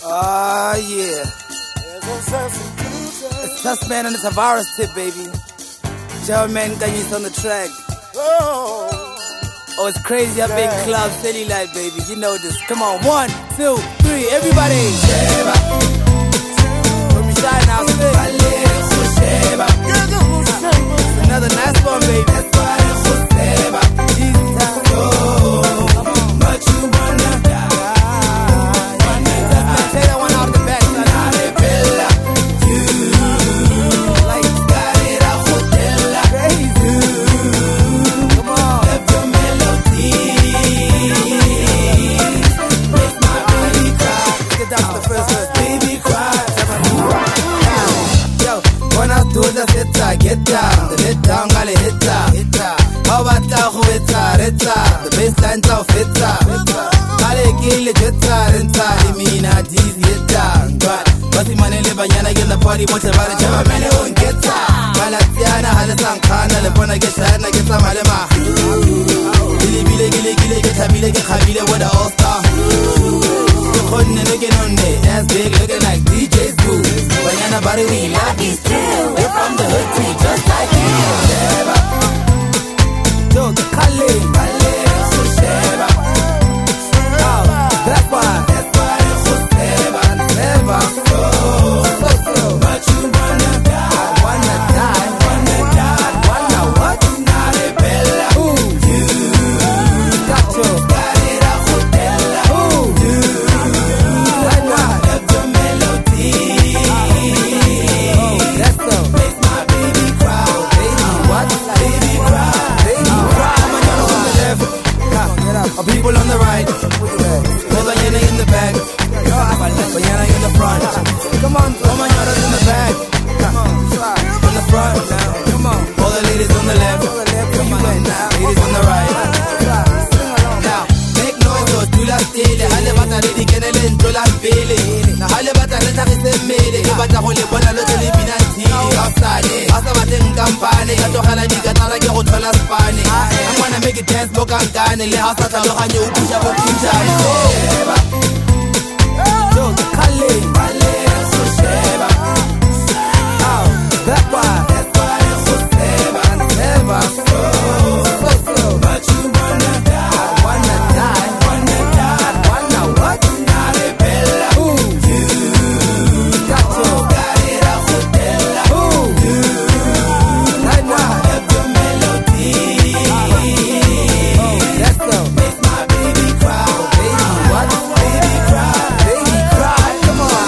Ah, yeah. It's Tussman and it's a virus tip, baby. German Ganyis on the track. Oh, it's crazy up in club, silly life, baby. You know this. Come on, 1, 2, 3, everybody. Let me shine now, it's another nice one, baby. Get down, the let down, gale hitta. How about the baseline tau fitta. Gale kille jetta, renta, imina, dizzy hitta. But manele banyana get the party, but about it, java mele on getta. Malatiana, Halasan Kana, the Pona get Shana, get some Malema. Gile, get Habile, get Habile, what a all star. The Honda looking on there, that's big, looking like DJ's boo. Banyana body, we love these two. We're from the hood too, just like you. Yo, the Kale, so Sheba. Oh, that's why it's so Sheba, never. So much you wanna die. I wanna die, wanna what? Not a bella. Ooh, you got it a hotel. Ooh, you like what? Love the melody. Oh, that's so. Makes my baby cry. Baby, what? Baby cry. Baby cry. Manana on the left. Get up. People on the right. Banyana in the back. Banyana in the front. Come on, Manana in the back. In the front. Come on. All the ladies on the left. Come on. Ladies on the right. Now, make noise or do la stele. Hale bata lady kenele ntlo la pele. Na hale bata le tlhagise mmele. Ke batla go le bona lo tle binati. Outside. Asa bateng kampane. Ka tlogela dikatara ke go thola spane. I wanna make it dance bo kankane. Le ha sa tlhaloganye o pusha bo pinjane. Yo, the Kale, so Sheba. Oh, that's why it's so Sheba, never. So much you wanna die. I wanna die, wanna what? Not a bella. Ooh, you got it a hotel. Ooh, you like what? Love the melody. Oh, that's so. Makes my baby cry. Baby, what? Baby cry. Come on.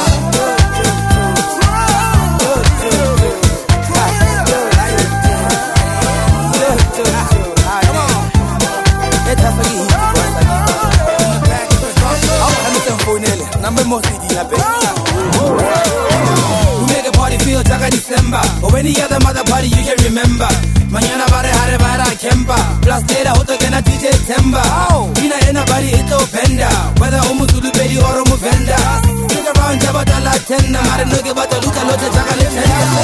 Number more CD, I bet. We make a party feel like December. Or any other mother party you can remember. Mañana bare hare bara kemba. Plus later hoto gena DJ Temba. Ina anybody ito penda. Whether umuzulu bedi or umuvenda. Look around jabata la tenda. Mare noge bata luka lote chakale tenda.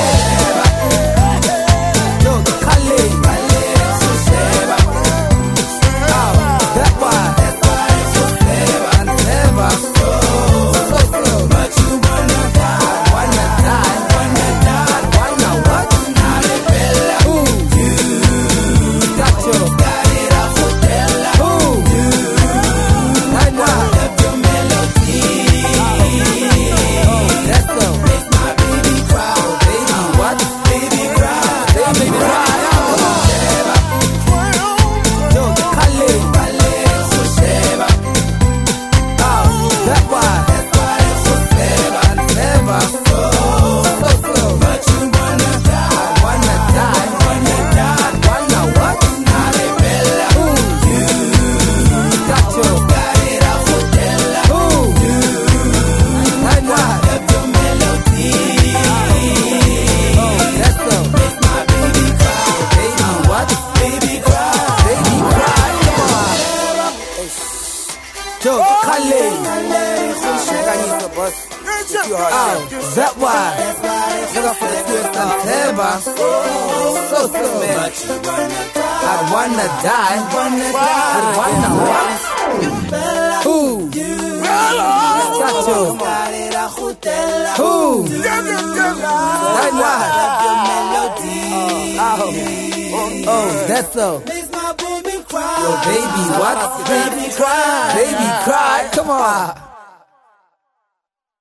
Yo, Kale, so Sheba. Oh, that's why it's so Sheba, never. But you wanna die, wanna what? Not a bella. Ooh, you got it a hotel. Ooh, you like what? Love the melody. Oh, that's so. Makes my baby cry. Baby, what? Baby cry. Baby cry. Yo, the Kale, so Sheba. Oh, that's why. That why? Look up for the twist and Seba. So much. I wanna die. I wanna what? Ooh. Got you. Who? Oh, that's so. Yo, baby, what? Baby cry. Baby cry. Come on.